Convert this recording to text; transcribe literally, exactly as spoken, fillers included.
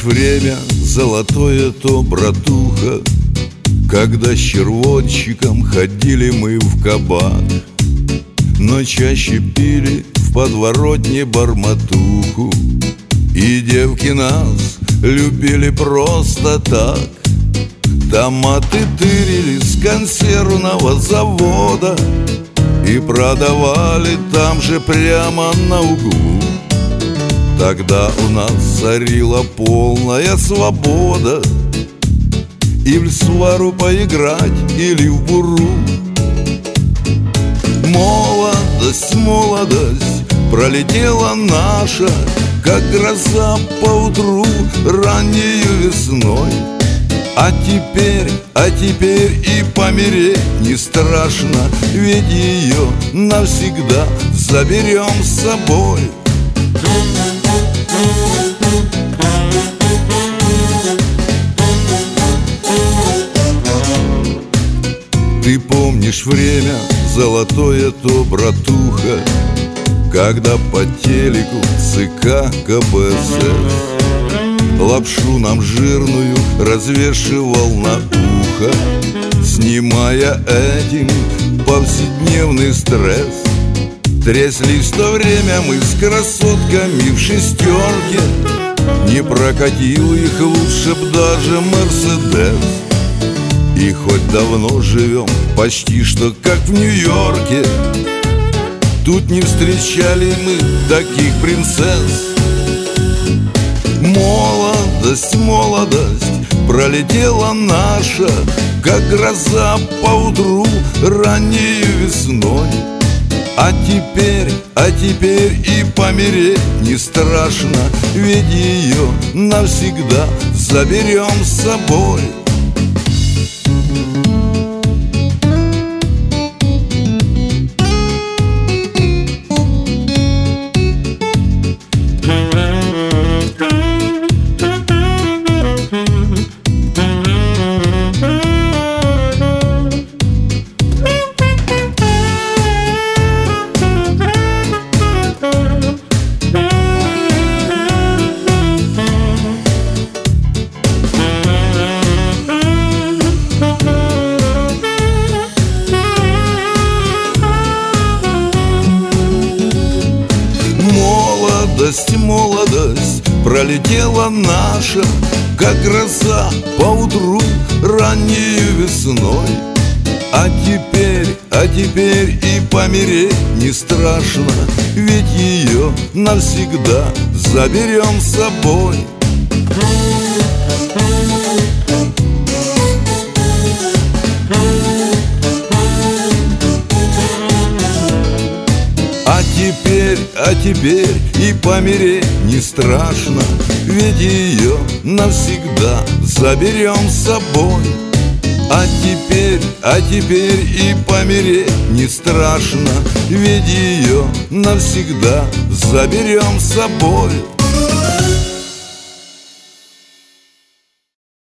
помнишь время золотое то, братуха, когда с червончиком ходили мы в кабак, но чаще пили в подворотне барматуху, и девки нас любили просто так. Томаты тырили с консервного завода и продавали там же прямо на углу. Тогда у нас царила полная свобода и в свару поиграть или в буру. Молодость, молодость пролетела наша, как гроза поутру раннею весной. А теперь, а теперь и помереть не страшно, ведь ее навсегда заберем с собой. Ты помнишь время золотое то, братуха, когда по телеку ЦК КПСС лапшу нам жирную развешивал на ухо, снимая этим повседневный стресс. Тряслись в то время мы с красотками в шестерке, не прокатил их лучше б даже Мерседес. И хоть давно живем почти что как в Нью-Йорке, тут не встречали мы таких принцесс. Молодость, молодость пролетела наша, как гроза поутру раннею весной. А теперь, а теперь и помереть не страшно, ведь ее навсегда заберем с собой. Молодость, молодость пролетела наша, как гроза поутру раннею весной. А теперь, а теперь и помереть не страшно, ведь ее навсегда заберем с собой. А теперь, а теперь и помереть не страшно, ведь ее навсегда заберем с собой. А теперь, а теперь и помереть не страшно, ведь ее навсегда заберем с собой.